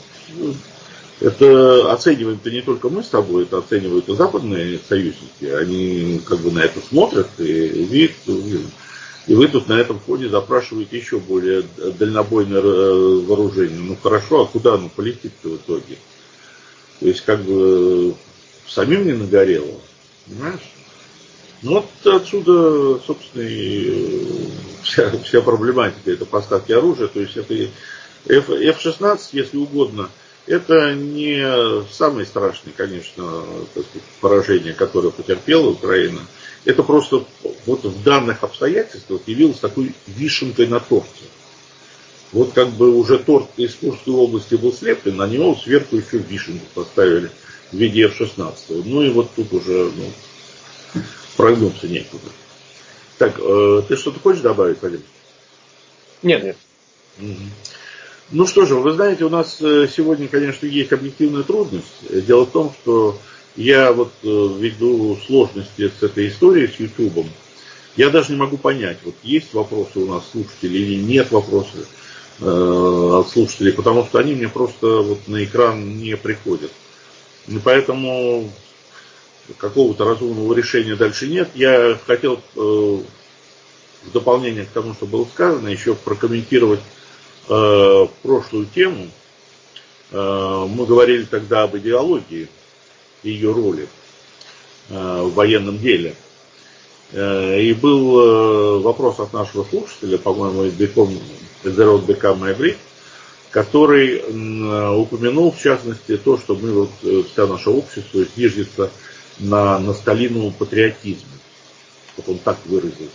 Speaker 1: это оцениваем-то не только мы с тобой, это оценивают и западные союзники. Они как бы на это смотрят и вы тут на этом фоне запрашиваете еще более дальнобойное вооружение. Ну хорошо, а куда оно полетит-то в итоге? То есть как бы самим не нагорело, понимаешь? Ну вот отсюда, собственно, и вся проблематика, это поставки оружия. То есть это F-16, если угодно, это не самое страшное, конечно, поражение, которое потерпела Украина. Это просто вот в данных обстоятельствах явилось такой вишенкой на торте. Вот как бы уже торт из Курской области был слеплен, на него сверху еще вишенку поставили в виде F-16. Ну и вот тут уже прогнуться некуда. Так, ты что-то хочешь добавить, Вадим?
Speaker 2: Нет.
Speaker 1: Угу. Ну что же, вы знаете, у нас сегодня, конечно, есть объективная трудность. Дело в том, что я вот ввиду сложности с этой историей, с Ютубом, я даже не могу понять, вот есть вопросы у нас слушателей или нет вопросов от слушателей, потому что они мне просто вот на экран не приходят. И поэтому какого-то разумного решения дальше нет. Я хотел в дополнение к тому, что было сказано, еще прокомментировать прошлую тему. Мы говорили тогда об идеологии и ее роли в военном деле. И был вопрос от нашего слушателя, по-моему, из Become My, который упомянул, в частности, то, что мы, вот, вся наше общество движется на сталиновом патриотизме. Вот он так выразился.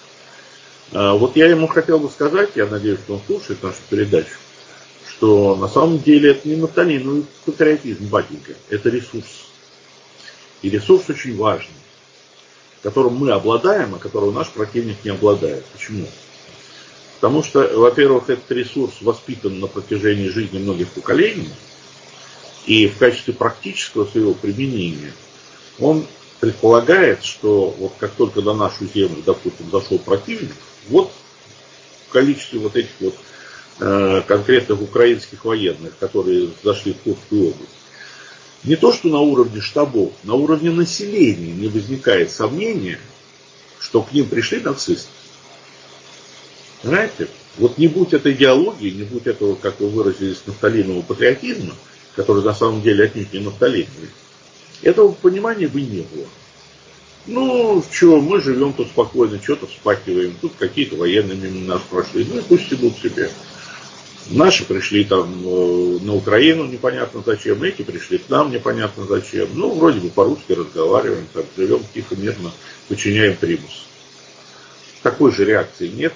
Speaker 1: Вот я ему хотел бы сказать, я надеюсь, что он слушает нашу передачу, что на самом деле это не нафталиновый патриотизм, батенька, это ресурс. И ресурс очень важный, которым мы обладаем, а которого наш противник не обладает. Почему? Потому что, во-первых, этот ресурс воспитан на протяжении жизни многих поколений, и в качестве практического своего применения он предполагает, что вот как только на нашу землю, допустим, зашел противник, вот в количестве вот этих вот конкретных украинских военных, которые зашли в Курскую область, не то что на уровне штабов, на уровне населения не возникает сомнения, что к ним пришли нацисты. Понимаете? Вот не будь этой идеологии, не будь этого, как вы выразились, нафталинового патриотизма, который на самом деле отнюдь не нафталиновый, этого понимания бы не было. Ну, что, мы живем тут спокойно, что-то вспахиваем, тут какие-то военные мимо нас прошли, ну и пусть идут себе. Наши пришли там на Украину непонятно зачем, эти пришли к нам непонятно зачем. Ну, вроде бы по-русски разговариваем, так живем тихо, мирно, подчиняем примус. Такой же реакции нет.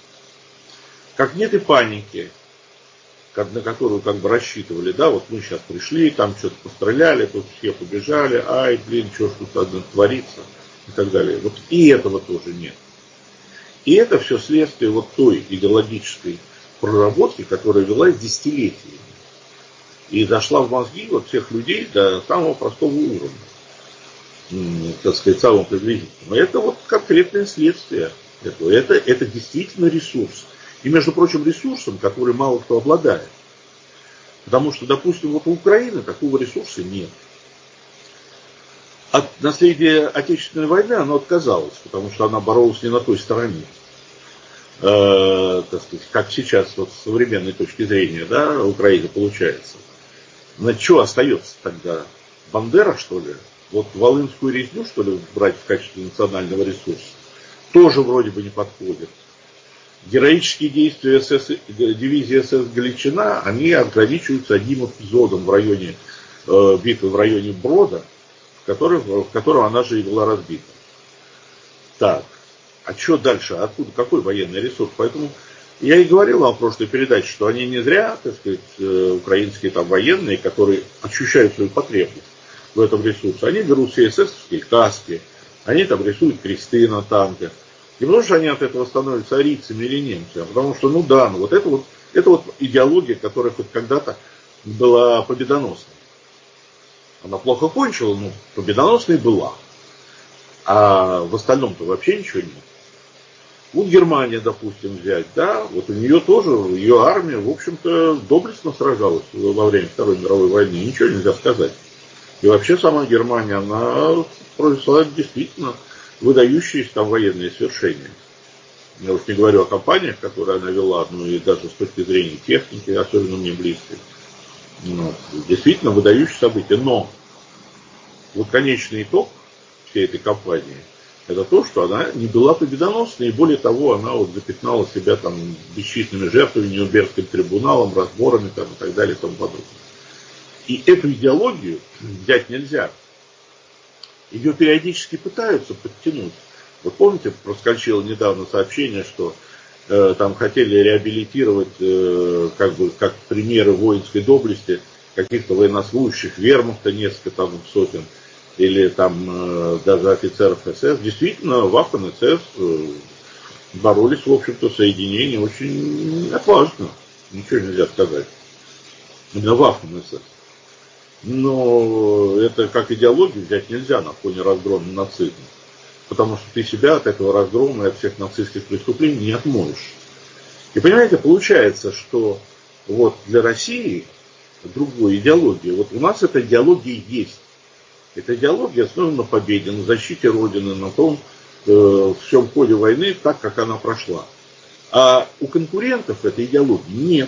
Speaker 1: Как нет и паники, на которую как бы рассчитывали, да, вот мы сейчас пришли, там что-то постреляли, тут все побежали, ай, блин, что ж тут одно творится, и так далее. Вот и этого тоже нет. И это все следствие вот той идеологической проработки, которая велась десятилетиями. И дошла в мозги вот всех людей до самого простого уровня, так сказать, самого приблизительного. Это вот конкретное следствие этого. Это действительно ресурс. И, между прочим, ресурсом, который мало кто обладает. Потому что, допустим, вот у Украины такого ресурса нет. От наследия Отечественной войны она отказалась, потому что она боролась не на той стороне. Так сказать, как сейчас вот с современной точки зрения, да, Украина получается. Но что остается тогда? Бандера, что ли? Вот Волынскую резню, что ли, брать в качестве национального ресурса? Тоже вроде бы не подходит. Героические действия дивизии СС «Галичина», они ограничиваются одним эпизодом в районе битвы в районе Брода, в котором она же и была разбита. Так, а что дальше? Откуда? Какой военный ресурс? Поэтому я и говорил вам в прошлой передаче, что они не зря, так сказать, украинские там военные, которые ощущают свою потребность в этом ресурсе, они берут все эсэсовские каски, они там рисуют кресты на танках. Не потому что они от этого становятся арийцами или немцами, а потому что, это вот идеология, которая хоть когда-то была победоносной. Она плохо кончила, но победоносной была. А в остальном-то вообще ничего нет. Вот Германия, допустим, взять, да, вот у нее тоже, ее армия, в общем-то, доблестно сражалась во время Второй мировой войны, ничего нельзя сказать. И вообще сама Германия, она произвела действительно выдающиеся там военные свершения. Я уж не говорю о кампаниях, которые она вела, но и даже с точки зрения техники, особенно мне близкой. Действительно выдающие события. Но вот конечный итог всей этой кампании — это то, что она не была победоносной, и более того, она вот запятнала себя там бесчисленными жертвами, Нюрнбергским трибуналом, разборами там, и так далее и тому подобное. И эту идеологию взять нельзя. Ее периодически пытаются подтянуть. Вы помните, проскочило недавно сообщение, что там хотели реабилитировать как примеры воинской доблести каких-то военнослужащих вермахта, несколько там сотен, или там даже офицеров СС. Действительно, Waffen СС боролись, в общем-то, соединения очень отважно. Ничего нельзя сказать. Именно Waffen СС. Но это как идеологию взять нельзя на фоне разгрома нацизма. Потому что ты себя от этого разгрома и от всех нацистских преступлений не отмоешь. И понимаете, получается, что вот для России другой идеологии. Вот у нас эта идеология есть. Эта идеология основана на победе, на защите Родины, на том всем ходе войны, так как она прошла. А у конкурентов этой идеологии нет.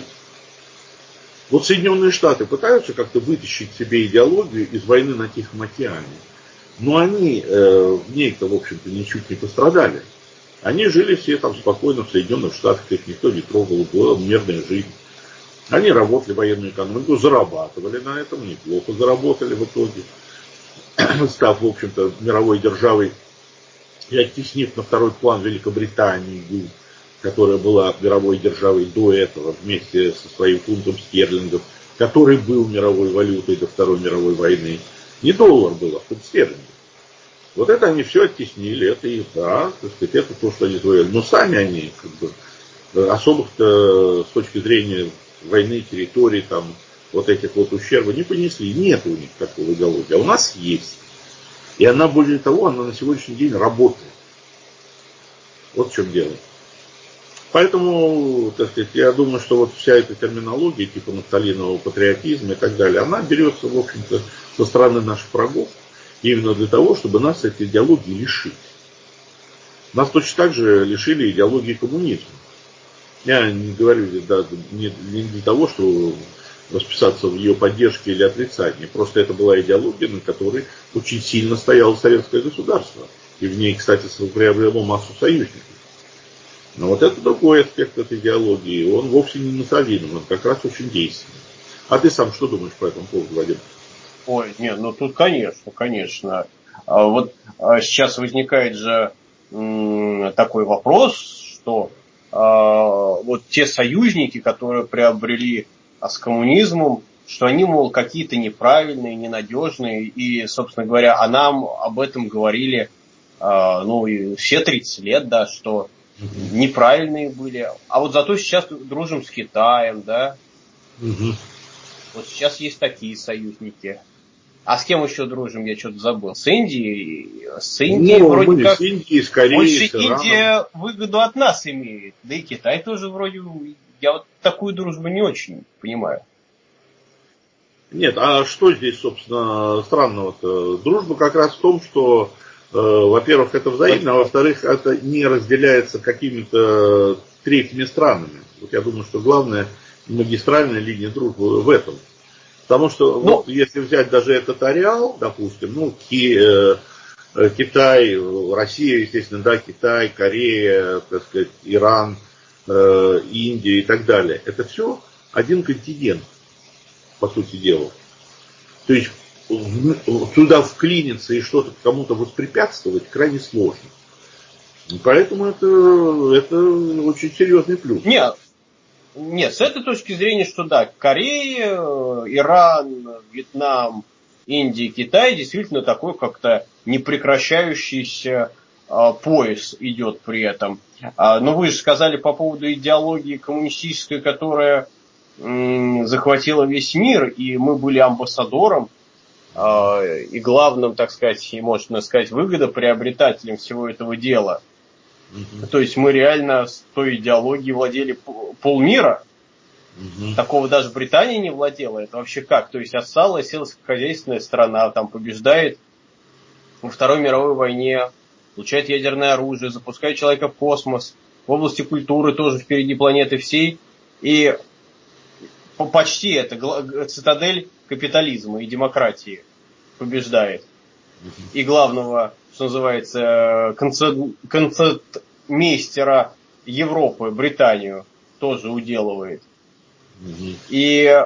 Speaker 1: Вот Соединенные Штаты пытаются как-то вытащить себе идеологию из войны на Тихом океане. Но они в ней-то, в общем-то, ничуть не пострадали. Они жили все там спокойно в Соединенных Штатах, их никто не трогал, была мирная жизнь. Они работали в военную экономику, зарабатывали на этом, неплохо заработали в итоге, став, в общем-то, мировой державой и оттеснив на второй план Великобританию, которая была мировой державой до этого, вместе со своим фунтом стерлингов, который был мировой валютой до Второй мировой войны. Не доллар был, а фунт стерлингов. Вот это они все оттеснили, это их, да, так сказать, это то, что они завоевали. Но сами они, как бы, особых-то с точки зрения войны, территории, там, вот этих вот ущербов не понесли. Нет у них такого идеологии. А у нас есть. И она, более того, она на сегодняшний день работает. Вот в чем дело. Поэтому, так сказать, я думаю, что вот вся эта терминология, типа нафталинового патриотизма и так далее, она берется, в общем-то, со стороны наших врагов, именно для того, чтобы нас этой идеологии лишить. Нас точно так же лишили идеологии коммунизма. Я не говорю не для того, чтобы расписаться в ее поддержке или отрицании. Просто это была идеология, на которой очень сильно стояло советское государство. И в ней, кстати, приобрело массу союзников. Но вот это другой аспект этой идеологии. Он вовсе не нафталиновый, он как раз очень действенный. А ты сам что думаешь по этому поводу, Вадим?
Speaker 2: Ой, нет, ну тут, конечно. Вот сейчас возникает же такой вопрос, что вот те союзники, которые приобрели с коммунизмом, что они, мол, какие-то неправильные, ненадежные, и, собственно говоря, а нам об этом говорили, и все 30 лет, да, что неправильные были. А вот зато сейчас дружим с Китаем, да. Вот сейчас есть такие союзники. А с кем еще дружим, я что-то забыл. С Индией? С Индией вроде как.
Speaker 1: С Индией, с Кореей,
Speaker 2: больше
Speaker 1: с Ираном.
Speaker 2: Индия выгоду от нас имеет. Да и Китай тоже вроде. Я вот такую дружбу не очень понимаю.
Speaker 1: Нет, а что здесь, собственно, странного-то? Дружба как раз в том, что, во-первых, это взаимно, а во-вторых, это не разделяется какими-то третьими странами. Вот я думаю, что главная магистральная линия дружбы в этом. Потому что, вот если взять даже этот ареал, допустим, Китай, Россия, естественно, да, Китай, Корея, так сказать, Иран, Индия и так далее, это все один континент, по сути дела. То есть туда вклиниться и что-то кому-то воспрепятствовать крайне сложно. Поэтому это очень серьезный плюс.
Speaker 2: Нет, с этой точки зрения, что да, Корея, Иран, Вьетнам, Индия, Китай действительно такой как-то непрекращающийся пояс идет при этом. Но вы же сказали по поводу идеологии коммунистической, которая захватила весь мир, и мы были амбассадором и главным, так сказать, и можно сказать, выгодоприобретателем всего этого дела. То есть мы реально с той идеологией владели полмира. Такого даже Британия не владела. Это вообще как? То есть отсталая сельскохозяйственная страна там побеждает во Второй мировой войне, получает ядерное оружие, запускает человека в космос. В области культуры тоже впереди планеты всей. И почти это цитадель капитализма и демократии побеждает. И главного, что называется, концертмейстера Европы, Британию, тоже уделывает. И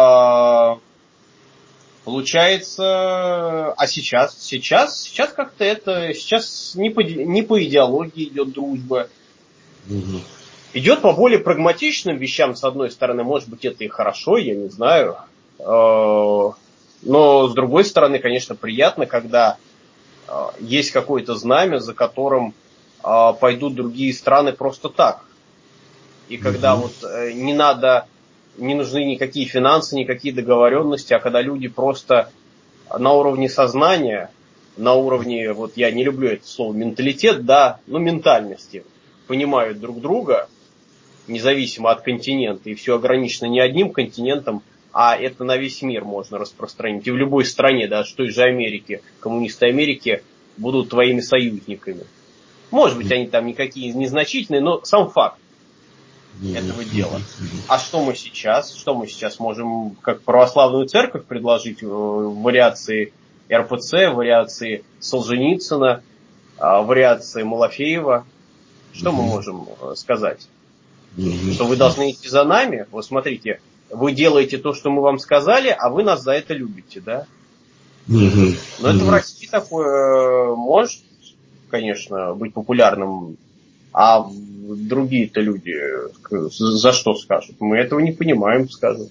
Speaker 2: получается, а сейчас как-то это, сейчас не по идеологии идет дружба. Идет по более прагматичным вещам, с одной стороны, может быть, это и хорошо, я не знаю. Но, с другой стороны, конечно, приятно, когда есть какое-то знамя, за которым пойдут другие страны просто так. И когда вот не нужны никакие финансы, никакие договоренности, а когда люди просто на уровне сознания, на уровне, вот я не люблю это слово, менталитет, да, но ментальности, понимают друг друга, независимо от континента, и все ограничено не одним континентом, а это на весь мир можно распространить. И в любой стране, даже в той же Америке, коммунисты Америки будут твоими союзниками. Может быть, они там никакие незначительные, но сам факт этого дела. А что мы сейчас? Что мы сейчас можем, как православную церковь, предложить в вариации РПЦ, в вариации Солженицына, в вариации Малафеева? Что мы можем сказать? Что вы должны идти за нами? Вот смотрите, вы делаете то, что мы вам сказали, а вы нас за это любите, да? Но это в России такое может, конечно, быть популярным, а другие-то люди за что скажут? Мы этого не понимаем, скажут.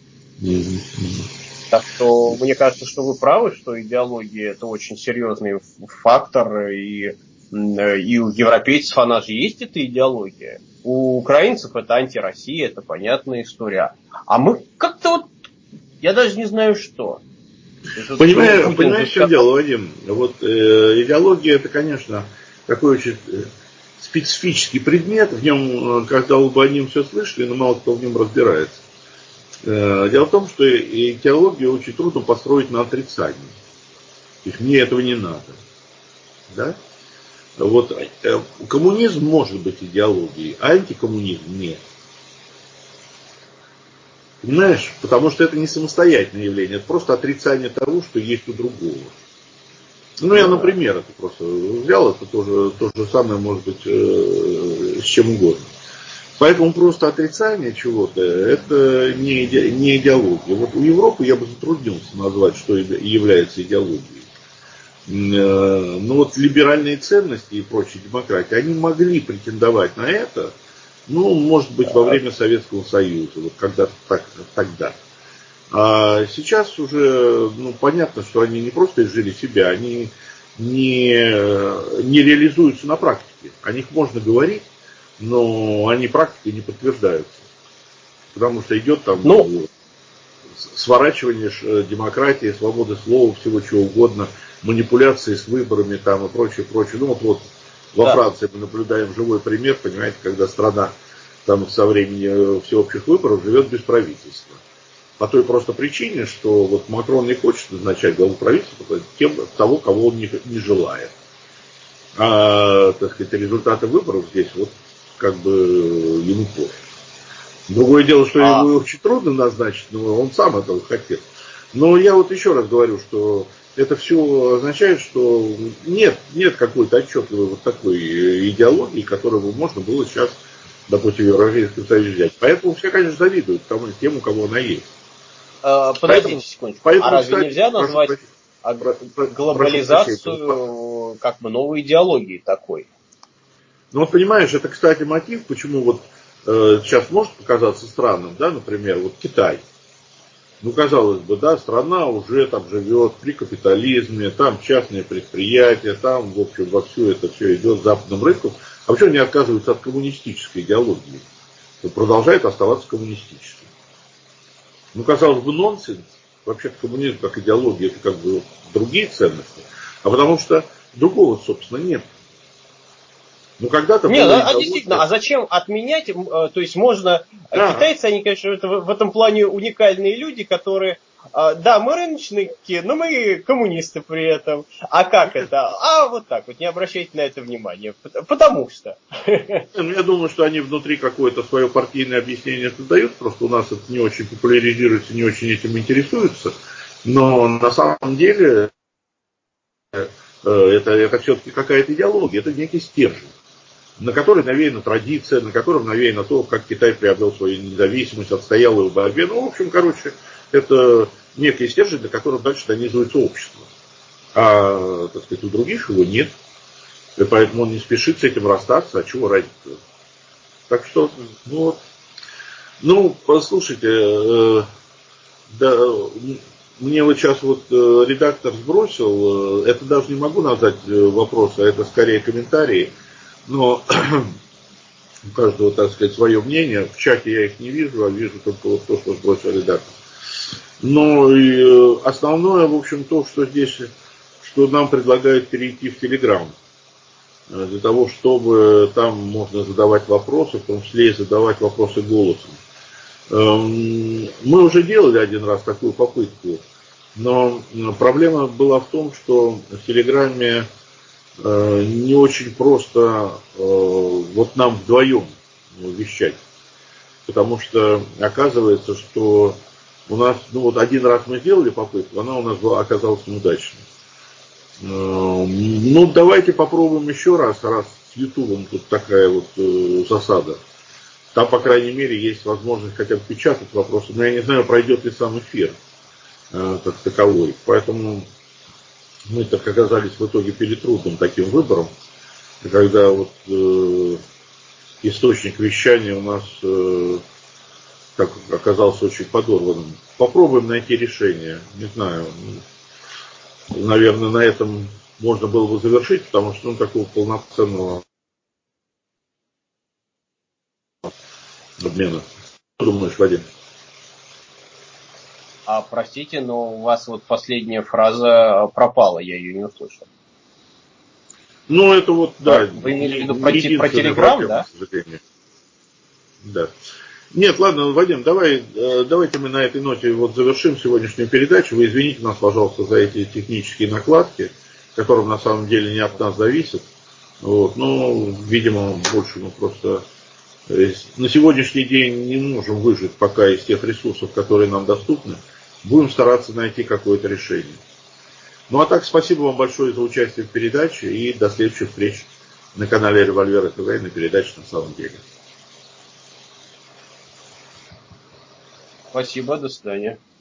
Speaker 2: Так что мне кажется, что вы правы, что идеология это очень серьезный фактор, и у европейцев она же есть, эта идеология. У украинцев это антироссия, это понятная история. А мы как-то вот, я даже не знаю что.
Speaker 1: Понимаешь, в чем дело, Вадим? Вот идеология это, конечно, такой очень специфический предмет. В нем, когда оба о нем все слышали, но мало кто в нем разбирается. Дело в том, что идеологию очень трудно построить на отрицании. То есть мне этого не надо. Да? Вот коммунизм может быть идеологией, а антикоммунизм нет. Понимаешь? Потому что это не самостоятельное явление, это просто отрицание того, что есть у другого. Ну, я, например, это просто взял, это тоже то же самое может быть с чем угодно. Поэтому просто отрицание чего-то, это не идеология. Вот у Европы я бы затруднился назвать, что является идеологией. Но вот либеральные ценности и прочие демократии, они могли претендовать на это, ну, может быть, во время Советского Союза, вот когда-то тогда. А сейчас уже, ну, понятно, что они не просто изжили себя, они не реализуются на практике. О них можно говорить, но они практикой не подтверждаются. Потому что идет там сворачивание демократии, свободы слова, всего чего угодно, манипуляции с выборами там и прочее, прочее. Ну вот во Франции мы наблюдаем живой пример, понимаете, когда страна там со времени всеобщих выборов живет без правительства. По той просто причине, что вот Макрон не хочет назначать главу правительства того, кого он не желает. А, так сказать, результаты выборов здесь вот как бы ему пофиг. Другое дело, что его очень трудно назначить, но он сам этого хотел. Но я вот еще раз говорю, что это все означает, что нет какой-то отчетливой вот такой идеологии, которую можно было сейчас допустим, в Европейском Союзе взять. Поэтому все, конечно, завидуют тем, у кого она есть.
Speaker 2: Подождите секундочку.
Speaker 1: Поэтому,
Speaker 2: А разве
Speaker 1: кстати,
Speaker 2: нельзя назвать глобализацию как бы новой идеологией такой?
Speaker 1: Ну вот понимаешь, это, кстати, мотив, почему вот сейчас может показаться странным, да, например, вот Китай. Ну, казалось бы, да, страна уже там живет при капитализме, там частные предприятия, там, в общем, вовсю это все идет западным рынком. А почему они отказываются от коммунистической идеологии? Продолжает оставаться коммунистическим. Ну, казалось бы, нонсенс. Вообще-то коммунизм как идеология, это как бы другие ценности. А потому что другого, собственно, нет. Ну, когда-то
Speaker 2: Нет,
Speaker 1: было
Speaker 2: действительно, а зачем отменять? То есть можно...
Speaker 1: Да.
Speaker 2: Китайцы, они, конечно, это в этом плане уникальные люди, которые... Да, мы рыночники, но мы коммунисты при этом. А как это? А вот так вот, не обращайте на это внимания. Потому что.
Speaker 1: Ну, я думаю, что они внутри какое-то свое партийное объяснение создают, просто у нас это не очень популяризируется, не очень этим интересуются. Но на самом деле это все-таки какая-то идеология, это некий стержень, на который навеяна традиция, на котором навеяно то, как Китай приобрел свою независимость, отстоял его в борьбе. Ну, в общем, короче, это некий стержень, на котором дальше донизывается общество. А, так сказать, у других его нет. И поэтому он не спешит с этим расстаться, а чего ради-то? Так что, ну вот. Ну, послушайте, да, мне вот сейчас вот редактор сбросил, это даже не могу назвать вопрос, а это скорее комментарии, но у каждого, так сказать, свое мнение. В чате я их не вижу, а вижу только вот то, что сбросил редактор. Но и основное, в общем, то, что здесь, что нам предлагают перейти в Телеграм. Для того, чтобы там можно задавать вопросы, в том числе и задавать вопросы голосом. Мы уже делали один раз такую попытку, но проблема была в том, что в Телеграме не очень просто вот нам вдвоем вещать. Потому что оказывается, что у нас, ну вот один раз мы сделали попытку, она у нас оказалась неудачной. Ну, давайте попробуем еще раз с Ютубом тут такая вот засада. Там, по крайней мере, есть возможность хотя бы печатать вопросы. Но я не знаю, пройдет ли сам эфир как таковой. Поэтому мы так оказались в итоге перед трудным таким выбором. Когда вот источник вещания у нас так оказался очень подорванным. Попробуем найти решение. Не знаю. Наверное, на этом можно было бы завершить, потому что такого полноценного обмена. Что думаешь, Вадим?
Speaker 2: Простите, но у вас вот последняя фраза пропала, я ее не услышал.
Speaker 1: Ну, это вот, да.
Speaker 2: Вы имели в виду про Телеграм, да?
Speaker 1: К сожалению. Да. Нет, ладно, Вадим, давайте мы на этой ноте вот завершим сегодняшнюю передачу. Вы извините нас, пожалуйста, за эти технические накладки, которые на самом деле не от нас зависят. Вот, но, видимо, больше мы просто на сегодняшний день не можем выжить пока из тех ресурсов, которые нам доступны. Будем стараться найти какое-то решение. Ну а так, спасибо вам большое за участие в передаче и до следующих встреч на канале Револьвера ТВ и на передаче «На самом деле».
Speaker 2: Спасибо, до свидания.